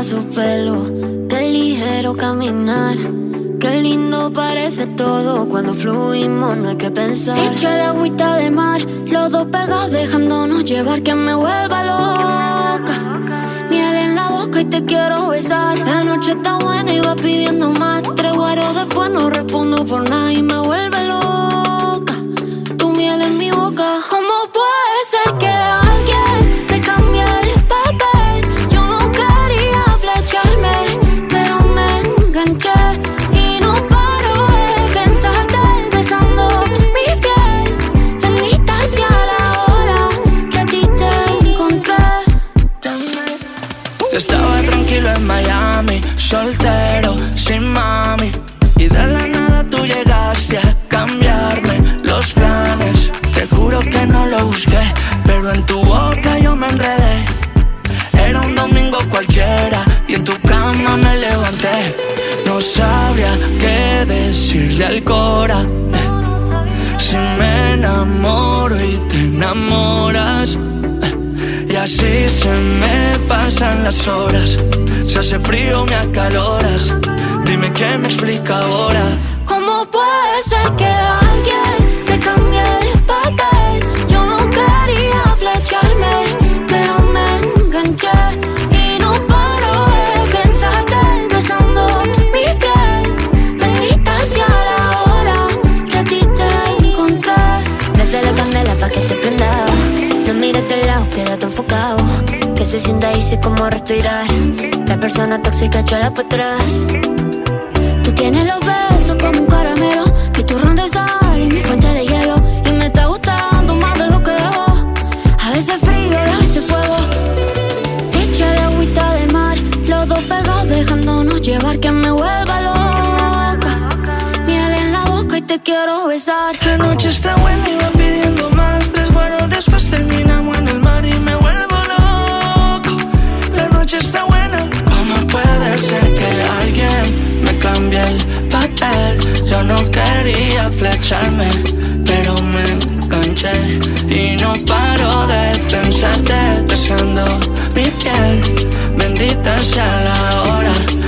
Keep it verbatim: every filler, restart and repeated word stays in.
su pelo, qué ligero caminar, qué lindo parece todo cuando fluimos, no hay que pensar. Echa la agüita de mar, los dos pegados dejándonos llevar, que me vuelva loca. Miel en la boca y te quiero besar. La noche está buena y va pidiendo más. Tres guaros después no respondo por nada y me vuelve loca. Tu miel en mi boca. ¿Cómo puede ser que alguien te cambie el papel? Yo no quería flecharme, pero me enganché y no paro de pensarte, besando mi piel. Bendita sea la hora que a ti te encontré. Yo estaba tranquilo en Miami, soltero, sin mami, y de la nada tú llegaste a cambiarme los planes. Te juro que no lo busqué, pero en tu boca yo me enredé. Era un domingo cualquiera y en tu cama me levanté. No sabría qué decirle al cora, eh, si me enamoro y te enamoras, eh, y así se me pasan las horas. Se hace frío, me acaloras. Dime qué me explica ahora. ¿Cómo puede ser que alguien te cambie el papel? Yo no quería flecharme, pero me enganché y no paro de pensarte, besando mi piel. Bendita sea la hora que a ti te encontré. Desde la candela pa' que se prenda, no mires de lado, quédate enfocado, que se sienta ahí, sé cómo respirar. La persona tóxica échala pa' atrás. Tú tienes los besos como un caramelo, mi turrón de sal y mi fuente de hielo, y me está gustando más de lo que debo. A veces frío y a veces fuego. Echa la agüita de mar, los dos pegados dejándonos llevar, que me vuelva loca. Miel en la boca y te quiero besar. La noche está buena y va pidiendo más. Tres guaros después terminamos en el mar y me vuelvo loco. La noche está buena. ¿Cómo puede ser que alguien me cambie el papel? Yo no quería flecharme, pero me enganché y no paro de pensarte, besando mi piel. Bendita sea la hora